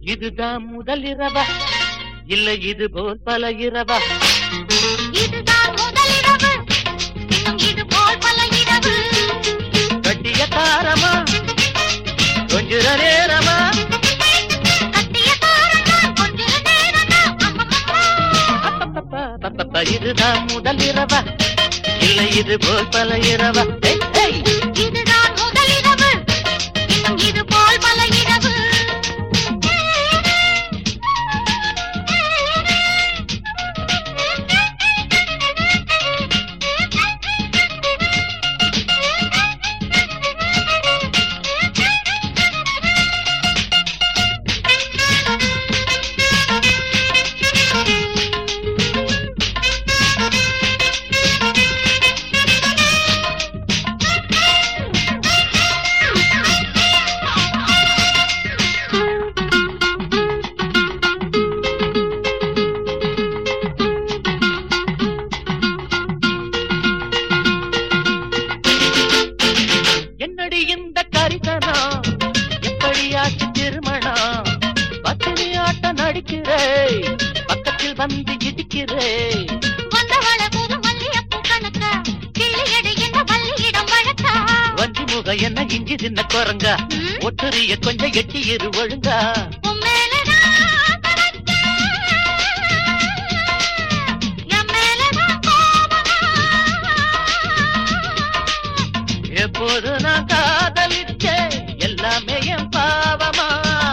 இதுதான் முதல் இரவா இல்ல இது போல் பல இரவா? இதுதான் முதல் இரவு, இன்னும் இது போல் பல இரவு. கட்டிய தாரமா கொஞ்ச நேரமா? கட்டிய தாரமா கொஞ்ச நேரமா? இதுதான் முதல் இரவா இல்ல இது போல் பல இரவா? இதுதான் முதல் இரவு, இன்னும் இது போல் பல இரவு. என்னடி இந்த கரிசனா எப்படியாச்சு திருமணா? பத்தினி ஆட்ட நடிக்கிறே பக்கத்தில் வந்து இடிக்கிறே. வந்தவள புது மல்லியப்பூ கணக்கா, கிள்ளியடி என்ன வள்ளியிடம் வழக்கா. வஞ்சி முக என்ன இஞ்சி தின்ன குரங்க, ஒட்டுரிய கொஞ்சம் எட்டி இரு ஒழுங்கா. உம்மேலதான் கணக்கா, என் மேலதான் கோபமா. எப்போது நான் காதலிச்ச எல்லாமே என் பாவமா?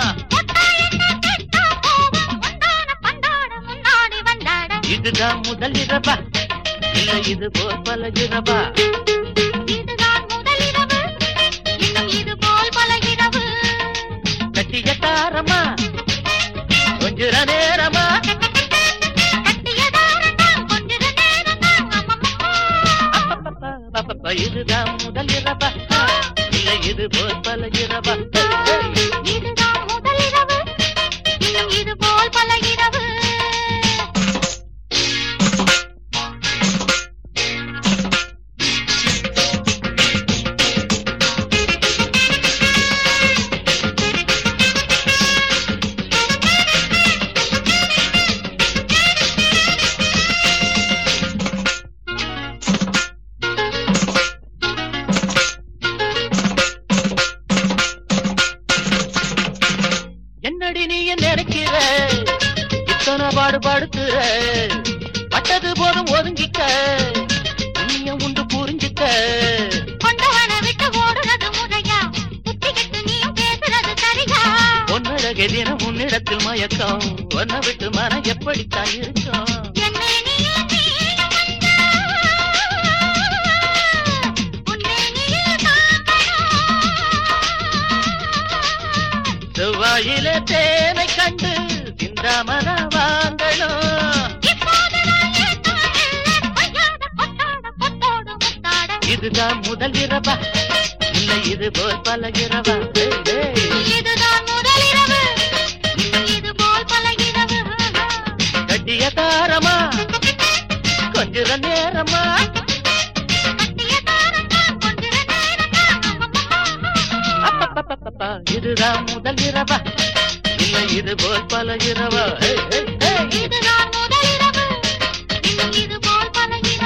இதுதான் முதல் இரவா இல்ல இது போல் பல இரவா? இதுதான் முதல் இரவு, இன்னும் இது போல் பல இரவு. கட்டிய தாரமா கொஞ்ச நேரமா? கட்டிய தாரமா கொஞ்ச நேரமா? இதுதான் முதல் இரவா இல்ல இது போல் பல இரவா? இதுதான் முதல் இரவு, இன்னும் இது போல் பல இரவு. என்னடி நீ நினைக்கிற இத்தனை பாடுபடுத்துற? பட்டது போதும் ஒதுங்கிக்க, நீய உண்டு புரிஞ்சுக்க. கொண்டவனை விட்டு ஓடுறது முறையா, புத்திக்கிட்டு நீயும் பேசுறது சரியா? பொன்னழகே தினம் உன்னிடத்தில் மயக்கம், ஒன்ன விட்டு மனம் எப்படித்தான் இருக்கும்? என்னை நீயே நீயும் வந்தா, உன்னை நீயே காக்கணும். செவ்வாயிலே தேனை கண்டு சிந்தாமன வாங்கணும். இப்போது நான் ஏற்கனவே பொய்யாத கொட்டாட கொட்டோடு முத்தாட. இதுதான் முதல் இரவா இல்ல இது போல் பல இரவா? இதுதான் முதல் இரவு, இன்னும் இது போல் பல இரவு. கட்டிய தாரமா கொஞ்ச நேரமா? கட்டிய தாரமா கொஞ்ச நேரமா? இதுதான் முதல் இரவா இல்ல இது போல் பல இரவா? இதுதான் முதல் இரவு, இன்னும் இது போல் பல இரவு.